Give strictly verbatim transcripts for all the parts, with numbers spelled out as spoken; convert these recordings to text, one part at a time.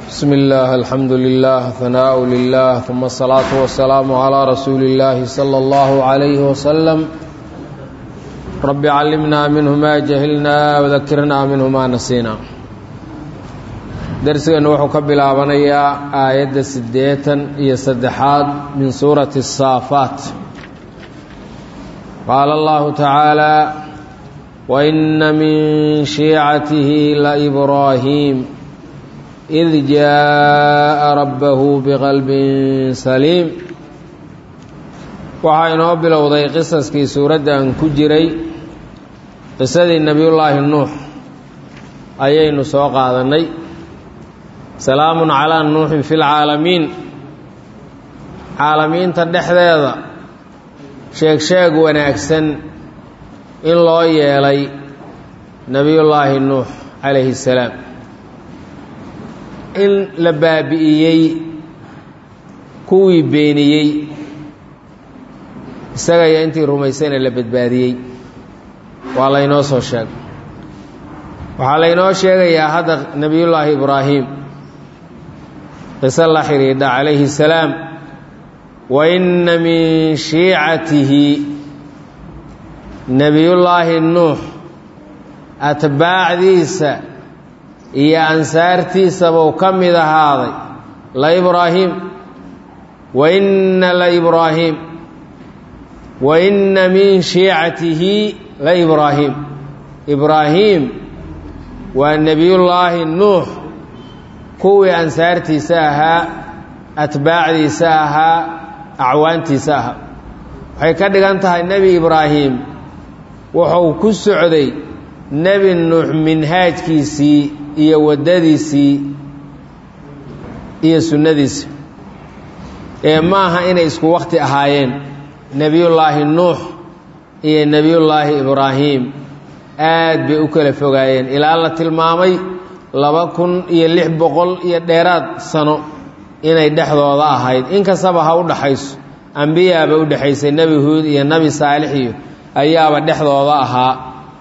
بسم الله الحمد لله ثناء لله ثم الصلاة والسلام على رسول الله صلى الله عليه وسلم رب علمنا منه ما جهلنا وذكرنا منه ما نسينا درسنا وحو كبلابنيا آية سديتا هي سدحات من سورة الصافات قال الله تعالى وإن من شيعته لإبراهيم إذ جاء ربه بقلب سليم وحين بلوضي قصص كي سورة أن كجري قصة النبي الله النوح أيين سوق هذا الني سلام على النوح في العالمين عالمين تدح هذا شيك شيك ونأكسن إن الله يلي نبي الله النوح عليه السلام in la baabi'iyey kuwii beeniyey isaga iyo intii rumaysayna la badbaadiyey waa laynoo soo sheegay waxaa laynoo sheegayaa hadda nebiyullaahi ibraahim qiso la xidhiidha calayhi salaam wa inna min shiicatihi nebiyullaahi nuux atbaacdiisa iyo ansaartiisaba uu ka mid ahaaday la ibraahim wa inna la ibraahim wa inna min shiicatihi la ibraahim ibraahim waa nebiyullaahi nuux kuwii ansaartiisa ahaa atbaacdiisa ahaa acwaantiisa ahaa waxay ka dhigan tahay nebi ibraahim wuxuu ku socday nebi nuux minhaajkiisii iyo waddadiisii iyo sunnadiisi ee maaha inay isku waqti ahaayeen nebiyullaahi nuux iyo nebiyullaahi ibraahim aad bay u kala fogaayeen ilaa la tilmaamay laba kun iyo lix boqol iyo dheeraad sano inay dhexdooda ahayd inkastaba ha u dhaxayso ambiyaaba u dhexaysay nebi huud iyo nebi saalix iyo ayaaba dhexdooda ahaa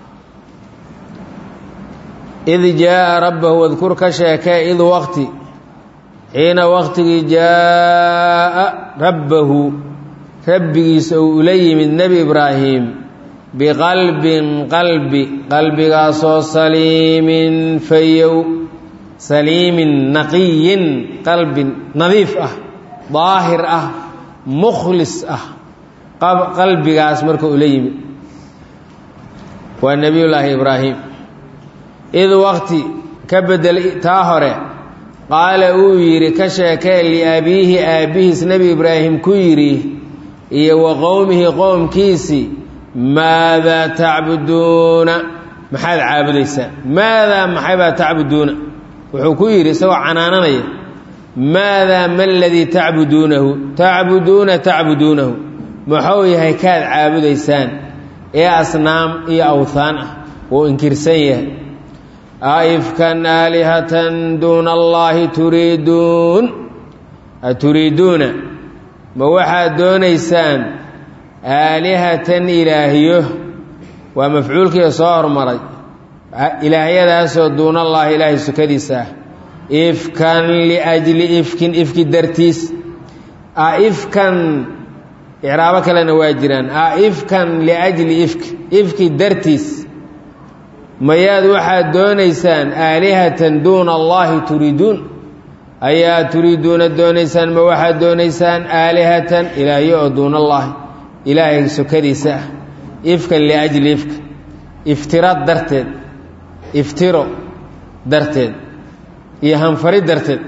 id jaa'a rabbahu wadkur ka sheekee id waqti xiina waqtigii jaa'a rabbahu rabbigiisa uu ula yimid nebi ibraahim biqalbin qalbi qalbigaasoo saliimin fayow saliimin naqiyin qalbin nadiif ah daahir ah mukhlis ah qalbigaas marka ula yimid waa nebiyullaahi ibraahim id waqti ka bedel taa hore qaala uu yidhi ka sheekee liabiihi aabbihiis nebi ibraahim ku yidhi iyo wa qowmihi qowmkiisii maadaa tacbuduuna maxaad caabudaysaan maadaa maxaybaa tacbuduuna wuxuu ku yidhi isagoo canaananaya maadaa ma ladii tacbuduunahu tacbuduuna tacbuduunahu muxuu yahay kaad caabudaysaan ee asnaam iyo awthaan ah wuu inkirsan yahay aifkan aalihatan duuna allaahi turiiduun aturiiduuna ma waxaad doonaysaan aalihatan ilaahyo waa mafcuulkiia soo hormaray ilaahyadaasoo duunallaahi ilaahay sukadiisa ah ifkan liajli ifkin ifki dartiis aifkan icraabo kalena waa jiraan aifkan liajli ifki ifki dartiis mayaad waxaad doonaysaan aalihatan duuna allaahi turiiduun ayaa turiiduuna doonaysaan ma waxaad doonaysaan aalihatan ilaahyo oo duunallaahi ilaahay sokadiisa ah ifkan liajli ifka iftiro darteed iftiro darteed iyo hanfari darteed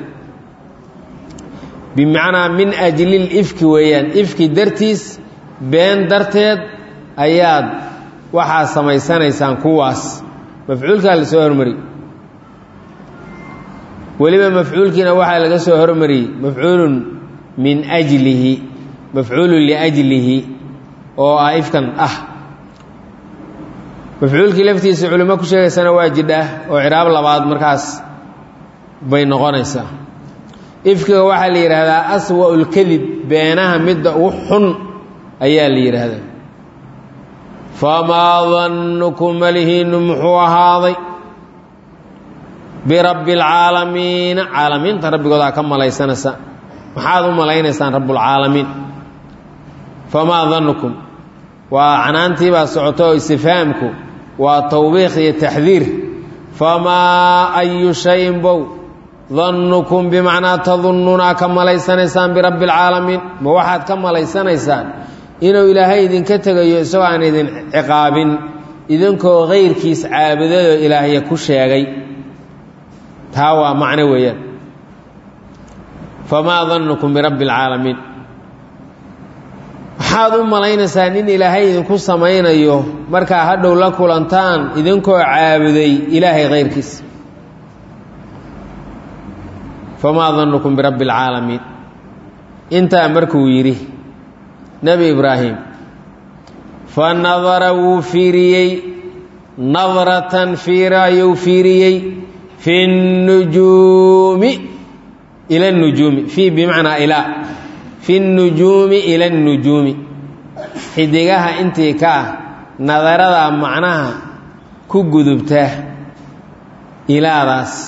bimacnaa min ajlil ifki weeyaan ifki dartiis been darteed ayaad waxaad samaysanaysaan kuwaas mafcuulkaa la soo hormariyey weliba mafcuulkiina waxaa laga soo hormariyey mafcuulun min ajlihi mafcuulun liajlihi oo ah ifkan ah mafcuulkii laftiisa culimo ku sheegaysana waa jidha oo ciraab labaad markaas bay noqonaysaa ifkiga waxaa la yidhaahdaa aswa'u lkadib beenaha midda ugu xun ayaa la yidhaahdaa famaa dannukum malihiinu muxuu ahaaday birabbi alcaalamiin caalamiinta rabbigoodaa ka malaysanaysa maxaad u malaynaysaan rabbulcaalamiin famaa danukum waa canaantii baa socoto oo istifhaamku waa tawbiikh iyo taxdiir famaa ayu shayin bow dannukum bimacnaa tadunnuunaa ka malaysanaysaan birabbi alcaalamiin ma waxaad ka malaysanaysaan inuu ilaahay idinka tegayo isagoo aan idin ciqaabin idinkoo kayrkiis caabudadoo ilaahya ku sheegay taa waa macno weeyaan famaa dannukum birabbi alcaalamiin waxaad u malaynaysaan in ilaahay idinku samaynayo markaa hadhow la kulantaan idinkoo caabuday ilaahay kayrkiis famaa dannukum birabbi alcaalamiin intaa markuu yidhi nebi ibraahim fa nadara wuu fiiriyey nadratan fiira ayuu fiiriyey fi nujuumi ila nujuumi fii bimacnaa ilaa fi nujuumi ila nujuumi xidigaha intii ka ah nadarada macnaha ku gudubta ilaadaas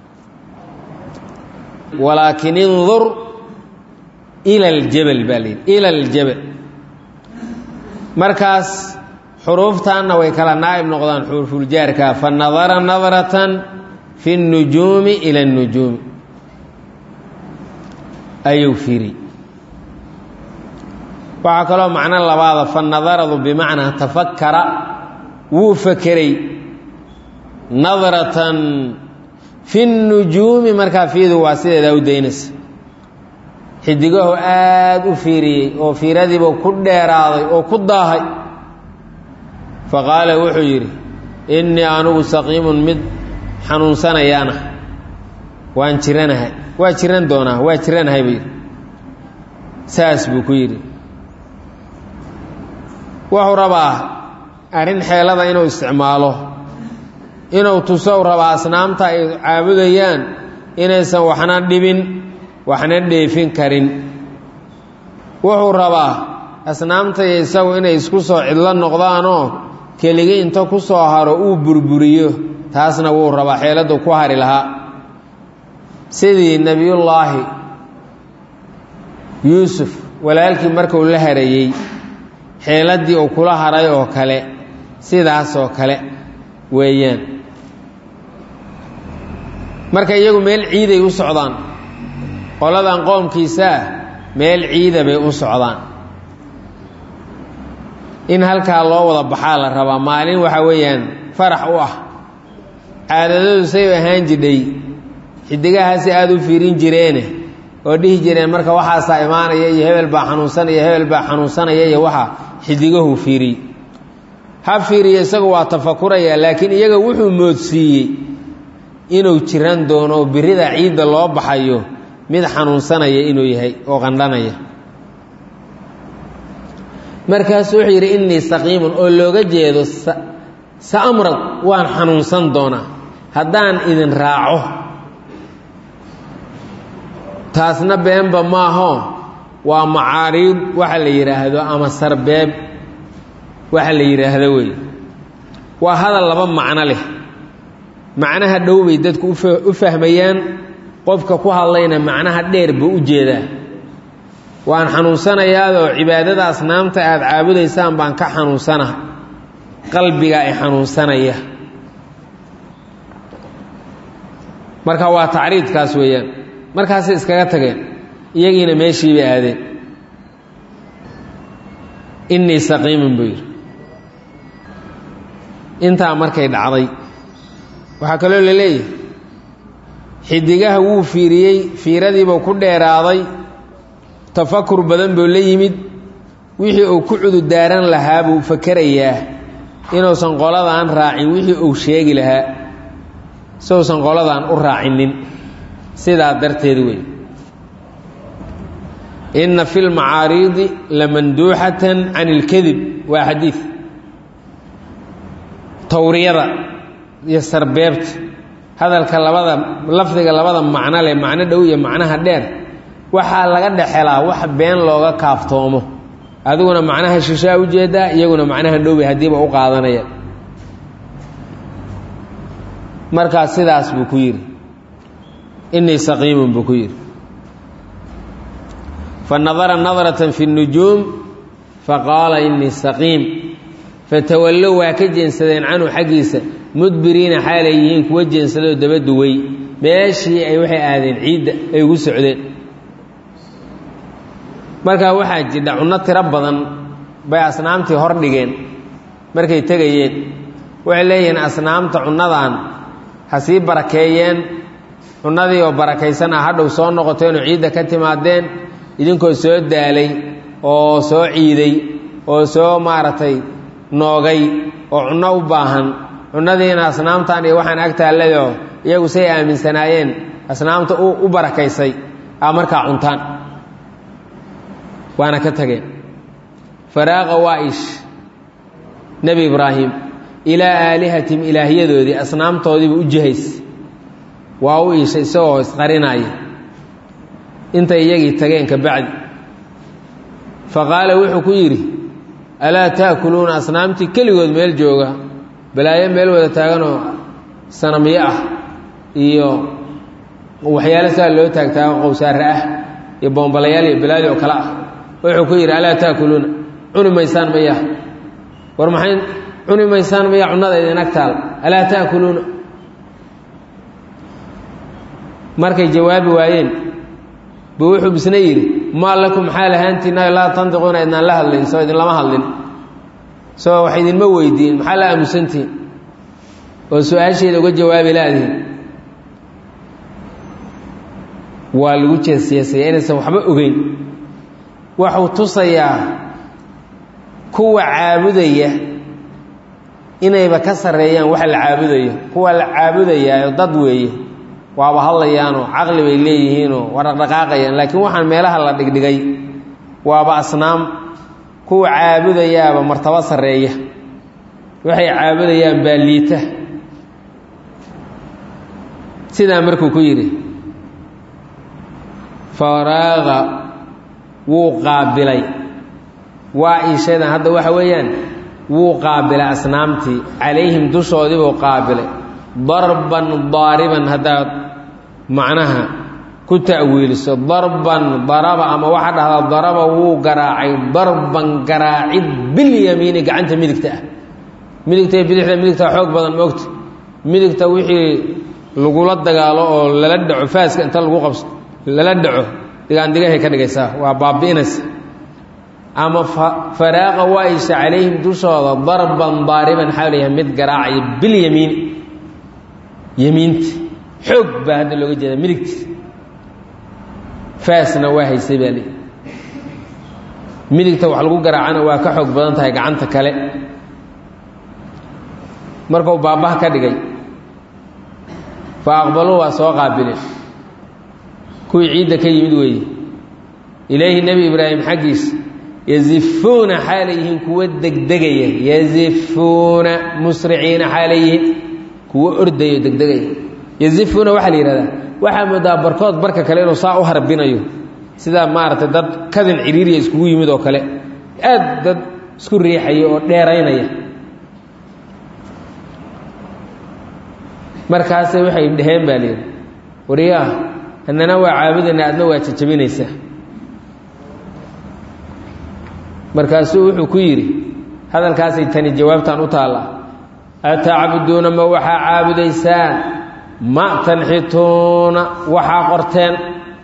walaakin indur ila aljabal baa layidhi ila aljabal markaas xuruuftaanna way kala naa'ib noqdaan xuruufuljaarka fa nadara nadratan fi nujuumi ila nujuumi ayuu fiiri waxaa kaloo macno labaada fa nadaradu bimacnaa tafakkara wuu fakeray nadratan fi nujuumi markaa fiidu waa sideedaa u daynaysa xidigahu aada u fiiriyey oo fiiradiiba ku dheeraaday oo ku daahay fa qaala wuxuu yidhi innii anugu saqiimun mid xanuunsanayaana waan jiranahay waa jiran doonaa waa jiranahay buu yidhi saas buu ku yidhi wuxuu rabaa arrin xeelada inuu isticmaalo inuu tusow rabaa asnaamta ay caabudayaan inaysan waxna dhibin waxna dheefin karin wuxuu rabaa asnaamtaiyo isagu inay isku soo cidlo noqdaanoo keligii inta ku soo haro uu burburiyo taasna wuu rabaa xeeladdu ku hari lahaa sidii nebiyullaahi yuusuf walaalkii markuu la harayey xeeladdii uu kula haray oo kale sidaasoo kale weeyaan marka iyagu meel ciiday u socdaan qoladan qoomkiisaa meel ciida bay u socdaan in halkaa loo wada baxaa la rabaa maalin waxaa weeyaan farax u ah caadadadu say ahaan jidhay xidigahaasi aada u fiirin jireene oo dhihi jireen marka waxaasaa imaanaya iyo hebel baa xanuunsanaya hebel baa xanuunsanaya iyo waxa xidigahu fiiriy ha fiiriya isagu waa tafakuraya laakiin iyaga wuxuu moodsiiyey inuu jiran doono oo birida ciidda loo baxayo mid xanuunsanaya inuu yahay oo qandhanaya markaasuu wuxuu yidhi innii saqiimun oo looga jeedo sa amrad waan xanuunsan doonaa haddaan idin raaco taasna beenba maaho waa macaariid waxa la yidhaahdo ama sarbeeb waxa la yidhaahdo wey waa hadal laba macno leh macnaha dhow bay dadku u fahmayaan qofka ku hadlayna macnaha dheer buu u jeedaa waan xanuunsanayaadoo cibaadada asnaamta aad caabudaysaan baan ka xanuunsanaha qalbiga ay xanuunsanaya marka waa tacriidkaas weeyaan markaasay iskaga tageen iyagiina meeshii bay aadeen innii saqiimun buu yidhi intaa markay dhacday waxaa kaloo la leeyahay xidigaha wuu fiiriyey fiiradiibuu ku dheeraaday tafakur badan buu la yimid wixii uu ku cududaaran lahaa buu fakerayaa inuusan qoladaan raacin wixii uu sheegi lahaa siuusan qoladaan u raacinin sidaa darteed wey inna fi lmacaariidi lamanduuxatan can ilkadib waa xadiid tawriyada iyo sarbeebta hadalka labada lafdiga labada macno leh macno dhow iyo macnaha dheer waxaa laga dhexelaa wax been looga kaaftoomo adiguna macnaha shishaa u jeedaa iyaguna macnaha dhowbay haddiiba u qaadanaya markaas sidaas buu ku yidhi إني سقيم بكير فنظر نظرة في النجوم فقال إني سقيم فتولوا واكجين سدين عنه حقيسة مدبرين حاليين كوجين سدوا دبدوي ماشي أي وحي آذين عيد أي وسعدين marka waxa jira cunno tira badan bay asnaamtii hor dhigeen markay tagayeen waxay leeyeen asnaamta cunnadan hasii barakeeyeen cunnadii oo barakaysan ah hadhow soo noqoteen oo ciida ka timaadeen idinkoo soo daalay oo soo ciiday oo soo maaratay noogay oo cunno u baahan cunnadiina asnaamtan iyo waxaan agtaalayo iyagu say aaminsanaayeen asnaamta u barakaysay a markaa cuntaan waana ka tageen faraaqa waa'ish nebi ibraahim ilaa aalihatihim ilaahiyadoodii asnaamtoodiiba u jihays waa u iishay isagoo isqarinaya intay iyagii tageen ka bacdi faqaala wuxuu ku yidhi alaa taakuluuna asnaamtii keligood meel jooga balaayo meel wada taaganoo sanamyo ah iyo waxyaalo saa loo taagtaago qowsaare ah iyo boombalayaal iyo balaadi oo kale ah wuxuu ku yidhi alaa taakuluuna cuni maysaan maya war maxay cuni maysaan maya cunnada idin agtaal alaa taakuluuna markay jawaabi waayeen buu wuxuu bisna yidhi maa lakum maxaa lahaantiina laa tandiquuna idnaan la hadlayn soo idinlama hadlin soo wax idinma weydiin maxaa la aamusantihin oo su-aasheeda uga jawaabi laadihin waa lagu jeesjeesaya inaysan waxba ogeyn waxuu tusayaa kuwa caabudaya inayba ka sarreeyaan waxa la caabudayo kuwa la caabudayaayo dad weeye waaba hadlayaanoo caqli bay leeyihiinoo waa dhaqdhaqaaqayaan laakiin waxaan meelaha la dhigdhigay waaba asnaam kuwa caabudayaaba martabo sarreeya waxay caabudayaan baa liita sidaa markuu ku yidhi faraaqa wuu qaabilay waa iishaydan hadda waxa weeyaan wuu qaabilay asnaamtii calayhim dushoodii buu qaabilay darban daariban haddaad macnaha ku ta'wiiliso darban daraba ama waxa dhahdaa daraba wuu garaacay darban garaacid bilyamiini gacanta midigta ah midigta iyo bidixda midigta xoog badan moogta midigta wixii lagula dagaalo oo lala dhaco faaska inta lagu qabso lala dhaco digaandigahay ka dhigaysaa waa baabi'inaysa ama faraaqa waa isha calayhim dushooda darban daariban xawlayaha mid garaacaya bilyamiin yamiinta xoog baa hadda looga jeeda midigta faasna waa haysay baa leey midigta wax lagu garaacana waa ka xoog badan tahay gacanta kale markuu baabaha ka dhigay fa aqbaluu waa soo qaabileen kuwii ciidda ka yimid weeye ilayhi nebi ibraahim xaggiisa yazifuuna xaalay yihiin kuwa degdegaya yazifuuna musriciina xaalay yihiin kuwa ordayo degdegaya yazifuuna waxaa la yidhahdaa waxaa moodaa barkood barka kale inuu saa u harbinayo sidaa maaragtay dad kadin ciriiriya iskugu yimid oo kale aad dad isku riixaya oo dheeraynaya markaase waxay dhaheen baa layidhi wariyaah annana waa caabudayna adna waa jajabinaysaa markaasuu wuxuu ku yidhi hadalkaasay tani jawaabtaan u taallaa atacbuduuna ma waxaa caabudaysaan ma tanxituuna waxaa qorteen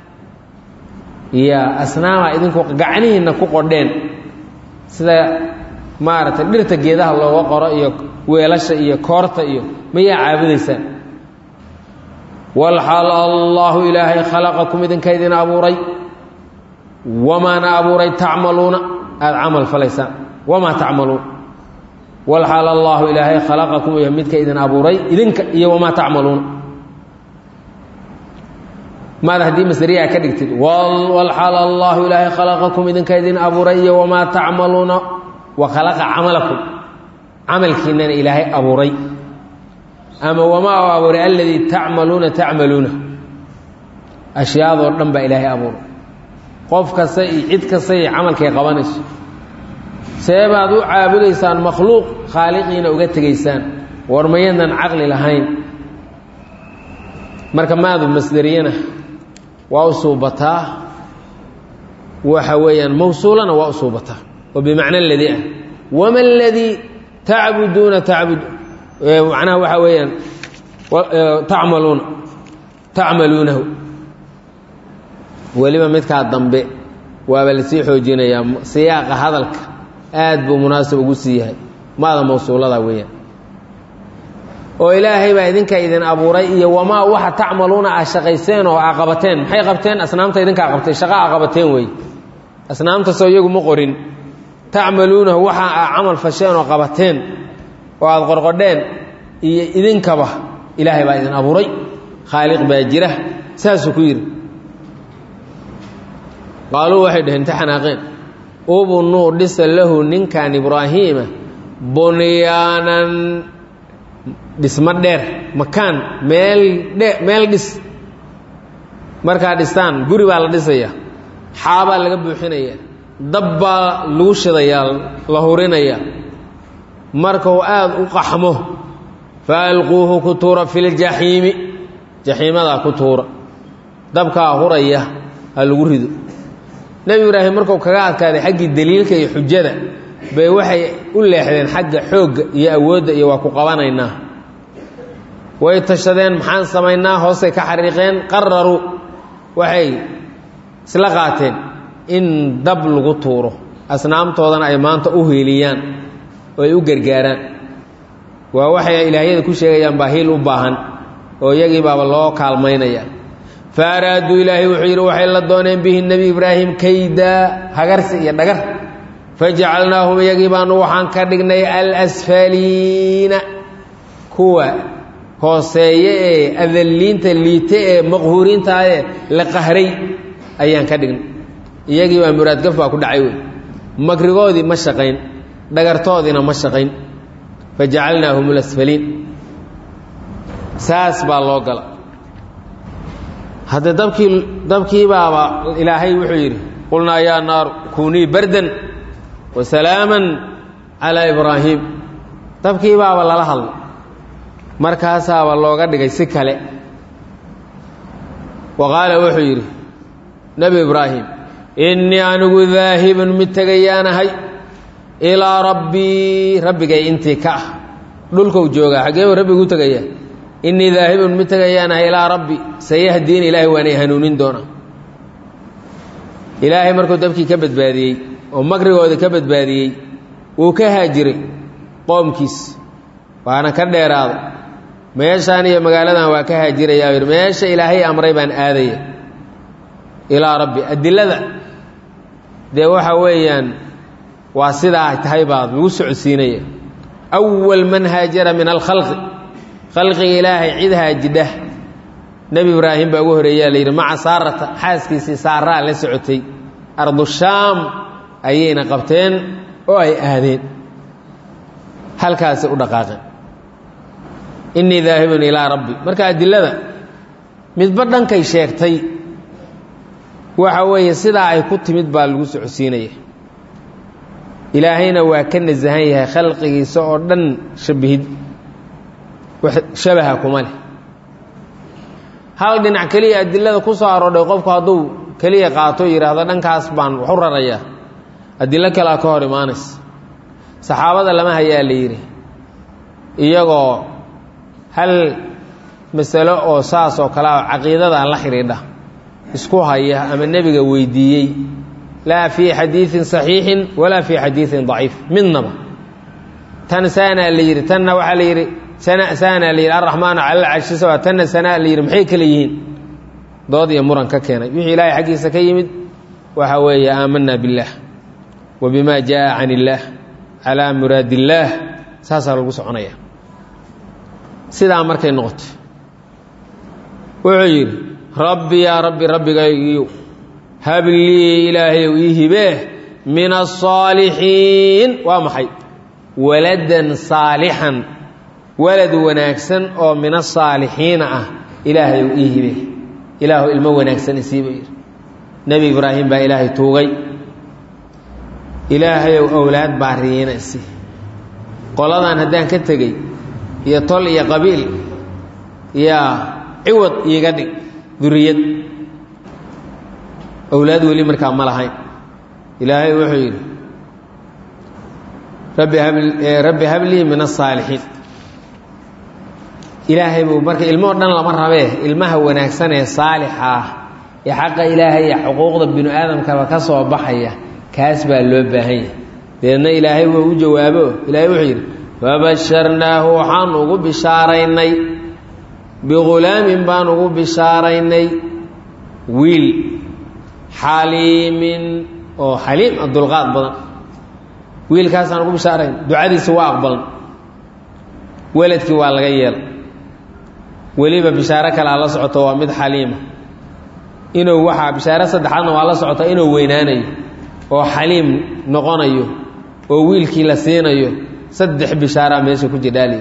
ya asnaama idinku gacnihiinna ku qodheen sida maaragtay dhirta geedaha looga qoro iyo weelasha iyo koorta iyo mayaa caabudaysaan walxaal allaahu ilaahay khalaqakum idinka idin abuuray wamaana abuuray tacmaluuna aada camal falaysaan wamaa tacmaluun walxaal allaahu ilaahay khalaqakum iyo midka idin abuuray idinka iyo wamaa tacmaluuna maada haddii masdariyaa ka dhigtid walxaal allaahu ilaahay khalaqakum idinka idin abuuray iyo wamaa tacmaluuna wa khalaqa camalakum camalkiinana ilaahay abuuray ama wamaa u abuuray aladii tacmaluuna tacmaluuna ashyaadoo dhan baa ilaahay abuuray qof kasta iyo cid kasta iyo camalkay qabanayso seebaad u caabudaysaan makhluuq khaaliqiina uga tegaysaan war mayadan caqli lahayn marka maadu masdariyana waa u suubataa waxa weeyaan mawsuulana waa u suubataa oo bimacna alladii ah wama alladii tacbuduuna tacbud macnaha waxa weeyaan tacmaluuna tacmaluunahu weliba midkaa dambe waaba lasii xoojinayaa siyaaqa hadalka aad buu munaasib ugu sii yahay maada mawsuulada weeyaan oo ilaahay baa idinka idin abuuray iyo wamaa waxa tacmaluuna aa shaqayseen oo aa qabateen maxay qabteen asnaamta idinkaa qabtay shaqa aa qabateen wey asnaamtasoo iyagu ma qorin tacmaluunahu waxa aa camal fasheen oo qabateen oo aad qorqodheen iyo idinkaba ilaahay baa idin abuuray khaaliq baa jira saasuu ku yidhi qaaluu waxay dhaheen inta xanaaqeen ubnuu dhisa lahu ninkan ibraahiima bunyaanan dhismo dheer makaan meel dhe meel dhis markaa dhistaan guri baa la dhisayaa xaabaa laga buuxinayaa dab baa lagu shidayaa la hurinayaa markuu aada u qaxmo fa alquuhu ku tuura fi ljaxiimi jaxiimadaa ku tuura dabkaa huraya ha lagu rido nebi ibraahim markuu kaga adkaaday xaggii daliilka iyo xujada bay waxay u leexdeen xagga xoogga iyo awoodda iyo waa ku qabanaynaa way tashadeen maxaan samaynaa hoosay ka xariiqeen qararuu waxay isla qaateen in dab lagu tuuro asnaamtoodana ay maanta u hiiliyaan oo ay u gargaaraan waa waxay ilaahyada ku sheegayaan baa hiil u baahan oo iyagii baaba loo kaalmaynaya fa araaduu ilaahay wuxuu yidhi waxay la dooneen bihi nebi ibraahim kaydaa hagarsi iyo dhagar fajacalnaahum iyagii baanu waxaan ka dhignay alasfaliina kuwa hooseeye ee adalliinta liite ee maqhuuriinta ee la qahray ayaan ka dhignay iyagii baa muraadgaf baa ku dhacay wey makrigoodii ma shaqayn dhagartoodiina ma shaqayn fajacalnaahum alasfaliin saas baa loo gala hadda dabkii dabkii baaba ilaahay wuxuu yidhi qulnaa yaa naaru kunii bardan wa salaaman calaa ibraahiim dabkii baaba lala hadlay markaasaaba looga dhigay si kale wa qaala wuxuu yidhi nebi ibraahim innii anigu daahibun mid tegayaanahay ilaa rabbii rabbigay intii ka ah dhulkou joogaa xaggeebuu rabbigu tegayaa innii daahibun mid tegayaanahay ilaa rabbi sayahdiin ilaahay waanay hanuunin doonaa ilaahay markuu dabkii ka badbaadiyey oo makrigoodii ka badbaadiyey wuu ka haajiray qoomkiis waana ka dheeraaday meeshaan iyo magaaladan waa ka haajirayaa yidhi meesha ilaahay amray baan aadaya ilaa rabbi adilada dee waxa weeyaan waa sidaa ay tahay baad lagu socodsiinaya awal man haajara min alkhalqi khalqiga ilaahay cid haajidha nebi ibraahim baa ugu horeeyaa la yidhi maca saarata xaaskiisii saaraa la socotay ardushaam ayayna qabteen oo ay aadeen halkaasi u dhaqaaqeen innii daahibun ilaa rabbi marka adilada midba dhankay sheegtay waxa weeye sidaa ay ku timid baa lagu socodsiinaya ilaahayna waa ka nasahan yahay khalqigiisa oo dhan shabihid shabaha kuma leh hal dhinac keliya adilada ku soo aroodhay qofku hadduu keliya qaato yidhaahdo dhankaas baan waxu rarayaa adilo kalea ka hor imaanaysa saxaabada lama hayaa la yidhi iyagoo hal masalo oo saas oo kale a caqiidada la xidhiidha isku haya ama nebiga weydiiyey laa fii xadiiin saxiixin walaa fii xadiiin daciif midnaba tan saanaa la yidhi tanna waxaa la yidhi saanaa la yidhi alraxmaanu cala alcarshi sawa tanna sanaa la yidhi maxay kale yihiin dood iyo muran ka keenay wixii ilaahay xaggiisa ka yimid waxa weeye aamanaa biاllaah wa bima jaa can illaah calaa muraadi illaah saasaa lagu soconaya sidaa markay noqoto wuxuu yidhi rabbi yaa rabbi rabbigaygiiyu hablii ilaahayow ii hibee min aلصaalixiin waa maxay waladan saalixan walad wanaagsan oo min asaalixiina ah ilaahayow ii hibee ilaahu ilmo wanaagsan isii buu yidhi nebi ibraahim baa ilaahay tuugay ilaahayow awlaad baariyiina isii qoladan haddaan ka tegey iyo tol iyo qabiil yaa ciwad iiga dhig duriyad awlaad weli markaa ma lahayn ilaahay wuxuu yidhi rabbi hab rabbi hablii min as-saalihiin ilaahay buu marka ilmo dhan lama rabee ilmaha wanaagsan ee saalixa ah ee xaqa ilaahay iyo xuquuqda bini aadamka ka soo baxaya kaas baa loo baahan yahay deedna ilaahay wuu u jawaabo ilaahay wuxuu yidhi fabasharnaahu waxaan ugu bishaaraynay bighulaamin baan ugu bishaaraynay wiil xaliimin oo xaliim dulqaad badan wiilkaasaan ugu bishaarayn ducadiisa waa aqbalan weladkii waa laga yeelay weliba bishaaro kale la socoto waa mid xaliima inuu waxaa bishaaro saddexaadna waa la socota inuu weynaanayo oo xaliim noqonayo oo wiilkii la siinayo saddex bishaara meesha ku jidhaali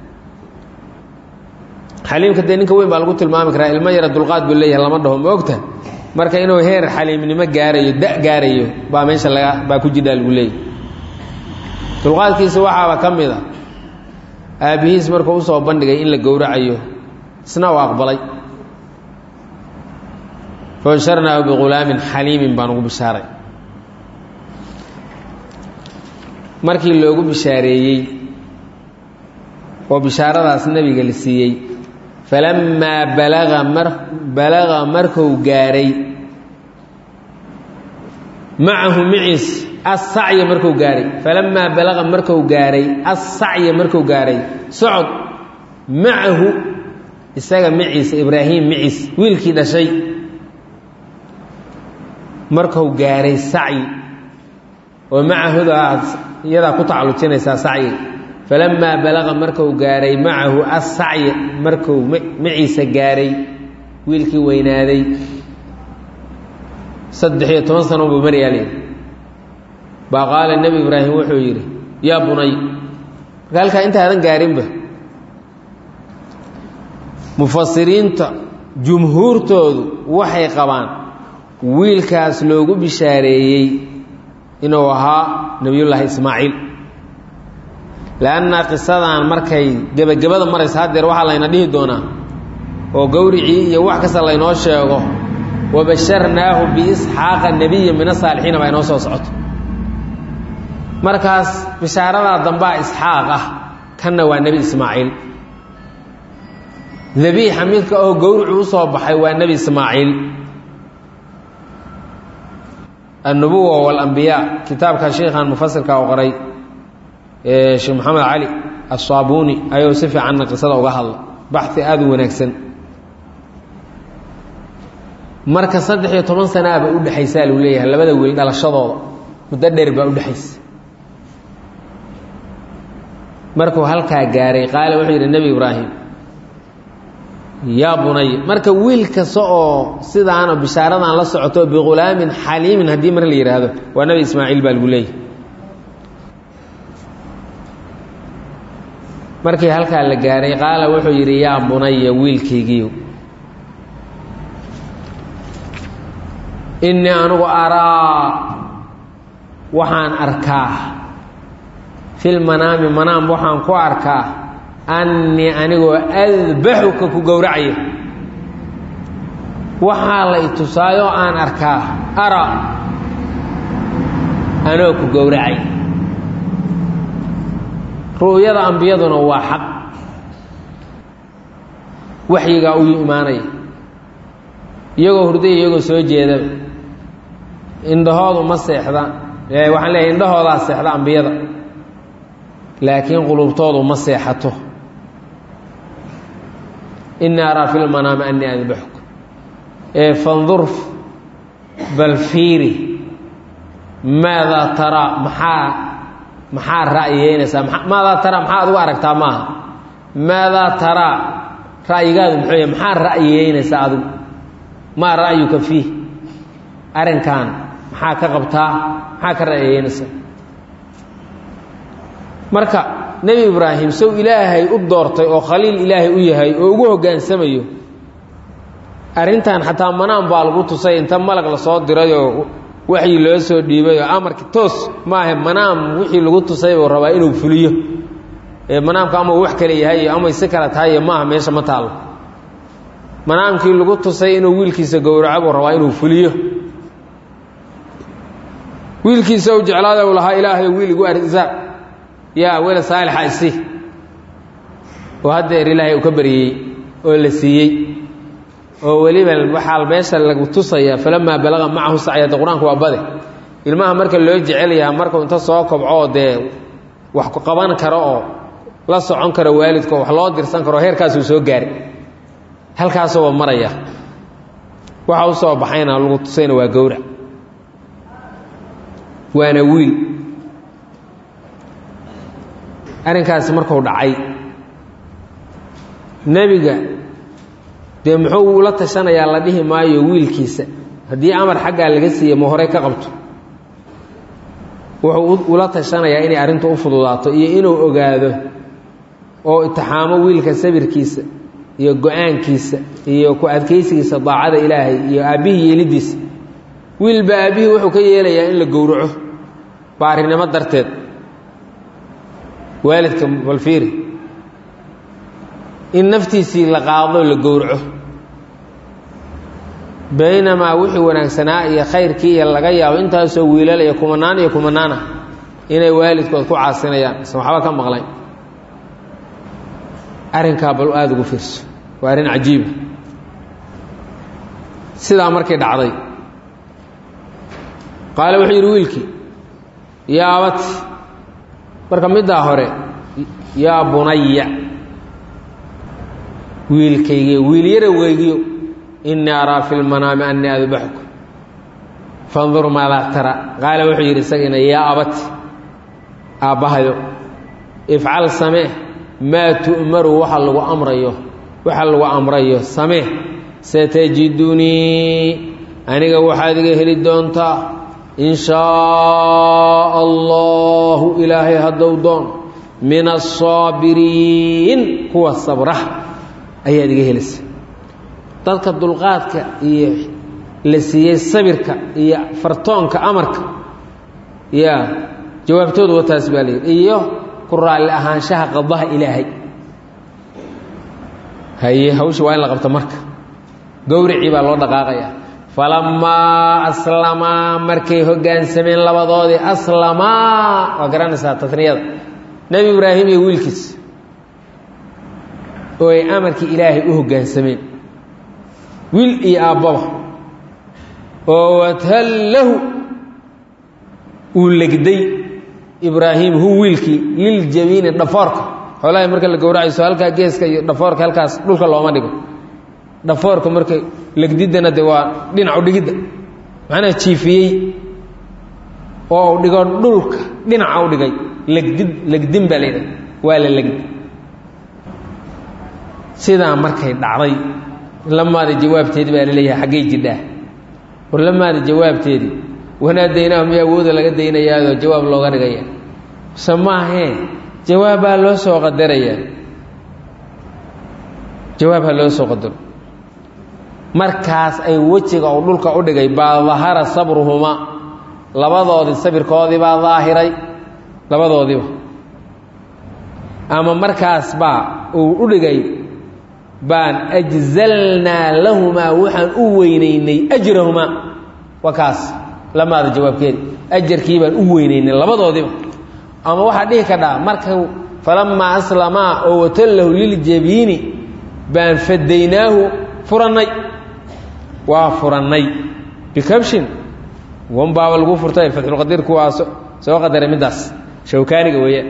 xaliimka dee ninka weyn baa lagu tilmaami karaa ilmo yara dulqaad buu leeyahay lama dhaho ma ogta marka inuu heer xaliimnimo gaarayo da gaarayo baa meesha laga baa ku jidhaa lagu leeyahay dulqaadkiisa waxaaba ka mid a aabbihiis markuu usoo bandhigay in la gowracayo isna u aqbalay fabasharnaahu bighulaamin xaliimin baan ugu bishaaray markii loogu bishaareeyey oo bishaaradaas nebiga la siiyey falammaa balaga mar balaga markuu gaaray macahu maciis assacya markuu gaaray falammaa balaga markuu gaaray assacya markuu gaaray socod macahu isaga maciisa ibraahim maciis wiilkii dhashay markuu gaaray sacyi oo macahuda aad iyadaa ku tacalujinaysaa sacyi falammaa balaga markuu gaaray macahu assacya markuu maciisa gaaray wiilkii weynaaday saddex iyo toban sano buu maryaal baa qaala nebi ibraahim wuxuu yidhi yaa bunay marka halkaa intaadan gaarinba mufasiriinta jumhuurtoodu waxay qabaan wiilkaas loogu bishaareeyey inuu ahaa nebiyullaahi ismaaciil leanna qisadan markay gebagabada maraysa haddeer waxaa layna dhihi doonaa oo gowricii iyo wax kasta laynoo sheego wabasharnaahu biisxaaqa nebiya min asaalixiina baa inoo soo socoto markaas bishaaradaa dambaa isxaaq ah kanna waa nebi ismaaciil dabiixa midka oo gowricu u soo baxay waa nebi ismaaciil annubuwa walambiyaa kitaabka sheikhan mufasirka u qoray ee sheekh maxamed cali assaabuni ayuu si fiicanna qisada uga hadla baxi aada u wanaagsan marka saddex iyo toban sanaaba u dhexaysaa lagu leeyahay labada wiil dhalashadooda muddo dheer baa u dhexaysa markuu halkaa gaaray qaale wuxuu yidhi nebi ibraahim yaa bunay marka wiil kasta oo sidaana bishaaradan la socoto bighulaamin xaliimin haddii mar la yidhaahdo waa nebi ismaaciil baa lagu leeyahay markii halkaa la gaaray qaala wuxuu yidhi yaa bunaya wiilkaygiiyo innii anigu araa waxaan arkaa fil manaami manaam waxaan ku arkaa annii anigoo adbaxuka ku gowracaya waxaa la itusaayoo aan arkaa ara anoo ku gowracay ru'yada ambiyaduna waa xaq waxyigaa u imaanaya iyagoo hurday iyagoo soo jeedaba indhahoodu ma seexda waxaan leeyahay indhahoodaa seexda ambiyada laakiin qulubtoodu ma seexato innii araa fi lmanaami annii adbaxuk ee fandur bal fiiri maadaa taraa maxaa maxaa ra'yiyeynaysaa maadaa taraa maxaa adigu aragtaa maaha maadaa taraa ra'yigaadu muxuu yahay maxaa ra'yiyeynaysaa adigu maa ra'yuka fiih arrinkan maxaa ka qabtaa maxaa ka ra'yiyeynaysaa marka nebi ibraahim sow ilaahay u doortay oo khaliil ilaahay u yahay oo ugu hoggaansamayo arrintan xataa manaan baa lagu tusay inta malag la soo dirayoo waxii loo soo dhiibay oo amarki toos maaha manaam wixii lagu tusay buu rabaa inuu fuliyo ee manaamka ama wax kale yahay ama si kale tahay maaha meesha ma taalo manaamkii lagu tusay inuu wiilkiisa gowraco buu rabaa inuu fuliyo wiilkiisa uu jeclaada uu lahaa ilaahay wiil igu arsaaq yaa wala saalixa isi oo haddeer ilaahay uu ka baryey oo la siiyey oo weliba waxaa meesha lagu tusaya falamaa balaga macahu sacyada qur-aanku waa bade ilmaha marka loo jecel yahay marka inta soo kobco dee wax ku qaban karo oo la socon karo waalidka wax loo dirsan karo heerkaas uu soo gaaray halkaas oo maraya waxa uu soo baxayna lagu tusayna waa gowrac waana wiil arrinkaas markuu dhacay nebiga dee muxuu ula tashanayaa la dhihi maayo wiilkiisa haddii amar xaggaa laga siiye ma horey ka qabto wuxuu ula tashanayaa inay arrintu u fududaato iyo inuu ogaado oo itixaamo wiilka sabirkiisa iyo go-aankiisa iyo ku adkaysigiisa daacada ilaahay iyo aabbihii yeelidiisa wiilba aabbihii wuxuu ka yeelayaa in la gowraco baarinimo darteed waalidka balfiiri in naftiisii la qaado la gowraco baynamaa wixii wanaagsanaa iyo khayrkii iyo laga yaabo intaasoo wiilalaya kumanaan iyo kumanaana inay waalidkood ku caasinayaan isma waxba ka maqlayn arrinkaa bal aada ugu fiirso waa arrin cajiiba sidaa markay dhacday qaale wuxuu yidhi wiilkii yaa abati marka middaa hore yaa bunaya wiilkaygiyo wiil yaraweygiyo innii araa fi lmanaami annii adbaxku fandur maadaa tara qaale wuxuu yidhi isagiina yaa abati aabbahayo ifcal samee maa tu'maru waxa lagu amrayo waxa lagu amrayo samee satajidunii aniga waxaad iga heli doontaa in shaa allahu ilaahay haddou doon min aلsaabiriin kuwa sabra ayaad iga helaysa dadka dulqaadka iyo la siiyey sabirka iyo fartoonka amarka ya jawaabtoodu wataas baa layidhi iyo ku raalli ahaanshaha qadaha ilaahay haye hawsha waa in la qabta marka gowricii baa loo dhaqaaqaya falamaa aslamaa markay hoggaansameen labadoodii aslamaa waa garanaysaa tasniyada nebi ibraahim iyo wiilkiisa oo ay amarkii ilaahay u hoggaansameen wiil iyo aabbaba oo watallahu uu legday ibraahim hu wiilkii liljabiini dhafoorka xoolahay marka la gowracayso halkaa geeska iyo dhafoorka halkaas dhulka looma dhigo dhafoorka marka legdiddana de waa dhinac u dhigidda macnaha jiifiyey oo u dhigo dhulka dhinaca u dhigay legdid legdin baa laydhaha waa la legdi sidaa markay dhacday lamaada jawaabteedii baa laleeyahay xaggay jidhaa war lamaada jawaabteedii wanaadaynaahu miyaa awooda laga daynayaadoo jawaab looga dhigaya se maahee jawaabbaa loo soo qadarayaa jawaabha loo soo qadaro markaas ay wejiga uu dhulka u dhigay baa dahara sabruhumaa labadoodii sabirkoodii baa daahiray labadoodiiba ama markaas baa uu u dhigay baan ajzalnaa lahumaa waxaan u weynaynay ajrahumaa waa kaas lamaada jawaabkeedi ajarkii baan u weynaynay labadoodiiba ama waxaa dhihi kadhaa marka falamaa aslamaa oo watallahu liljabiini baan fadaynaahu furannay waa furannay bikabshin wanbaaba lagu furtay fatxulqadiirku waa soo qadaray middaas shawkaaniga weeyaan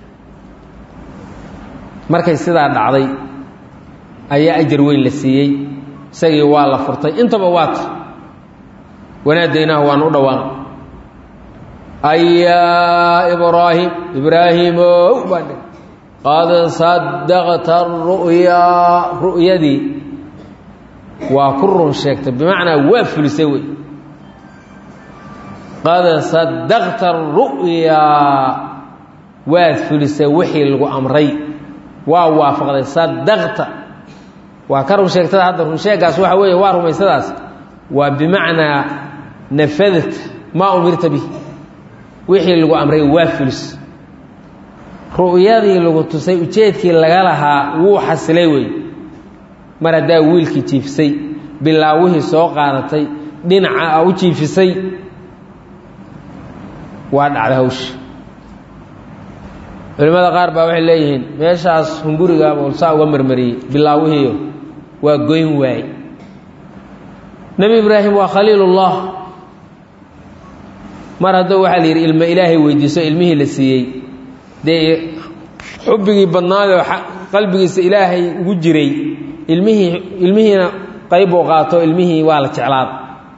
markay sidaa dhacday ayaa ajar weyn la siiyey isagii waa la furtay intaba waata wanaadaynaahu waan u dhawaaqay ayaa ibraahim ibraahimow baan dhig qad sadaqta ru'yaa ru'yadii waa ku run sheegtay bimacnaa waa fulisay wey qad sadaqta ru'yaa waad fulisay wixii lagu amray waa waafaqday sadaqta waa ka run sheegtada hadda run sheegaas waxa weeye waa rumaysadaas waa bimacnaa nafadta maa umirta bih wixii lagu amray waa fulis ru'yadii lagu tusay ujeedkii laga lahaa wuu xasilay wey mar haddaa wiilkii jiifsay bilaawihii soo qaadatay dhinaca a u jiifisay waa dhacda hawsha culimmada qaar baa waxay leeyihiin meeshaas hungurigaaba ulsaa uga marmariyey bilaawihiiyo waa goyn waaye nebi ibraahim waa khaliilullah mar hadduu waxaa la yidhi ilmo ilaahay weydiiso ilmihii la siiyey dee xubbigii badnaayoo qalbigiisa ilaahay ugu jiray ilmihii ilmihiina qayb uu qaato ilmihii waa la jeclaada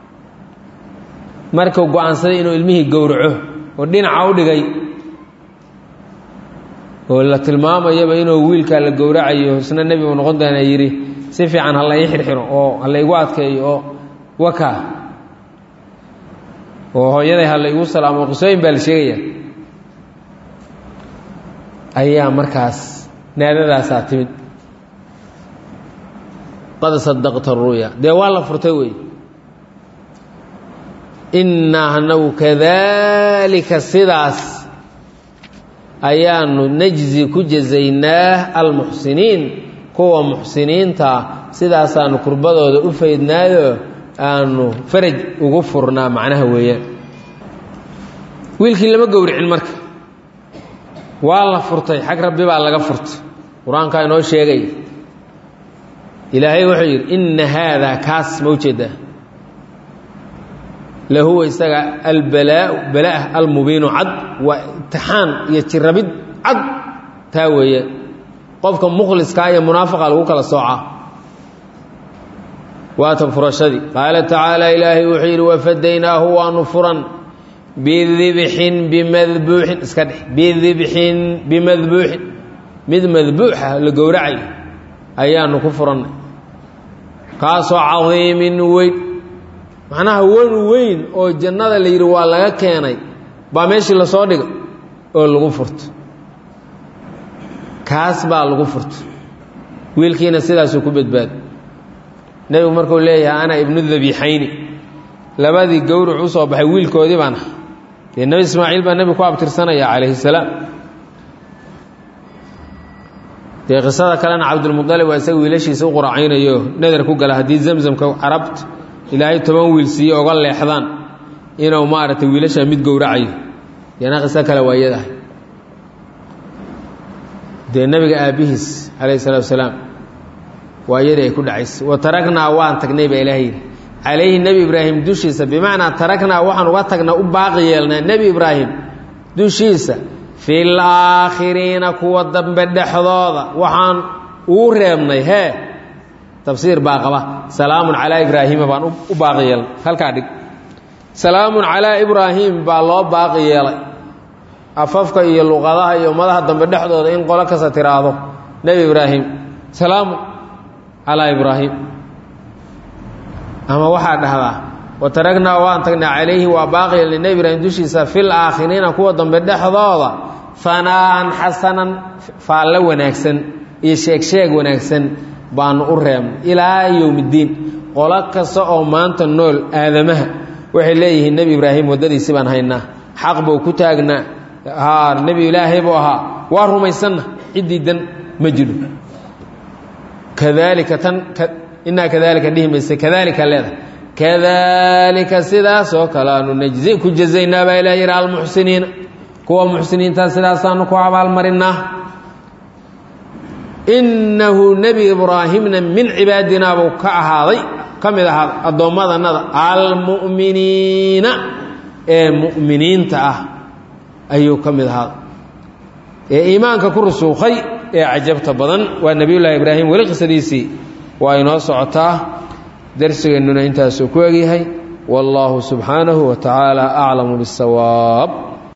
markuu go-aansaday inuu ilmihii gowraco oo dhinaca u dhigay oo la tilmaamayaba inuu wiilkaa la gowracayo isna nebi uu noqon doona yidhi si fiican ha la ii xirxiro oo ha la igu adkeeyo oo wakaa oo hooyaday ha la igu salaamo qisooyin baa la sheegaya ayaa markaas naadadaasaa timid qad sadaqta ru'ya dee waa la furtay wey innaa anagu kadaalika sidaas ayaanu najzi ku jazaynaa almuxsiniin kuwa muxsiniintaa sidaasaanu kurbadooda u faydnaayo aanu faraj ugu furnaa macnaha weeyaan wiilkii lama gowricin marka waa la furtay xag rabbi baa laga furtay qur-aankaa inoo sheegay ilaahay wuxuu yidhi inna haadaa kaas ma ujeedaa lahuwa isaga albalaau balaa almubiinu cad waa imtixaan iyo jirabid cad taa weeye qofka mukhliskaa iyo munaafiqa lagu kala soocaa waatan furashadii qaala tacaala ilaahay wuxuu yidhi wafadaynaahu waanu furan bidibxin bimadbuuxin iska dhex bidibxin bimadbuuxin mid madbuuxa la gowracayo ayaanu ku furannay kaasoo cadiimin weyn macnaha wan weyn oo jannada la yidhi waa laga keenay baa meeshii lasoo dhiga oo lagu furto kaas baa lagu furto wiilkiina sidaasuu ku badbaado nebigu markuu leeyahay ana ibnu dabiixayni labadii gowruc u soo baxay wiilkoodii baan ah dee nebi ismaaciil baa nebi ku abtirsanaya calayhi salaam dee qisada kalena cabdulmualib waa isaga wiilashiisa u quracaynayo nadar ku gala haddii zamzamka carabta ilaahay toban wiil siiye oga leexdaan inuu maaragtay wiilashaa mid gowracayo yana qiso kale waa iyadahay dee nebiga aabbihiis calayhi salatu wasalaam waa iyadii ay ku dhacaysay wa taragnaa waan tagnay baa ilaahay yidhi calayhi nebi ibraahim dushiisa bimacnaa taragnaa waxaan uga tagnaa u baaqi yeelnaa nebi ibraahim dushiisa fil aakhiriina kuwa dambe dhexdooda waxaan ugu reebnay hee tafsiir baa qaba salaamun calaa ibraahiima baan u baaqi yeelnay halkaa dhig salaamun calaa ibraahim baa loo baaqi yeelay afafka iyo luqadaha iyo ummadaha dambe dhexdooda in qolo kasta tiraahdo nebi ibraahim salaamun calaa ibraahim ama waxaa dhahdaa wa taragnaa waan tagnaa calayhi waa baaqi yeelnay nebi ibraahim dushiisa fil aakhiriina kuwa dambe dhexdooda fanaa'an xasanan faallo wanaagsan iyo sheeg sheeg wanaagsan baanu u reebnay ilaa yowmiddiin qolo kasta oo maanta nool aadamaha waxay leeyihiin nebi ibraahim waddadiisi baan haynaa xaq buu ku taagnaa haa nebi ilaahay buu ahaa waa rumaysanna ciddiidan ma jiro kadaalika tan innaa kadaalika dhihi mayse kadaalika leedahay kadaalika sidaas oo kale aanu najzi ku jazaynaa baa ilaah yidhi almuxsiniina kuwa muxsiniintaa sidaasaanu ku abaalmarinaa innahu nebi ibraahimna min cibaadinaa buu ka ahaaday ka mid ahaaday addoommadannada almu'miniina ee mu'miniinta ah ayuu ka mid ahaaday ee iimaanka ku rusuukhay ee cajabta badan waa nebiyullaahi ibraahim weli qisadiisii waa inoo socotaa darsigeennuna intaasuu ku egyahay wallaahu subxaanahu wa tacaala aclamu bisawaab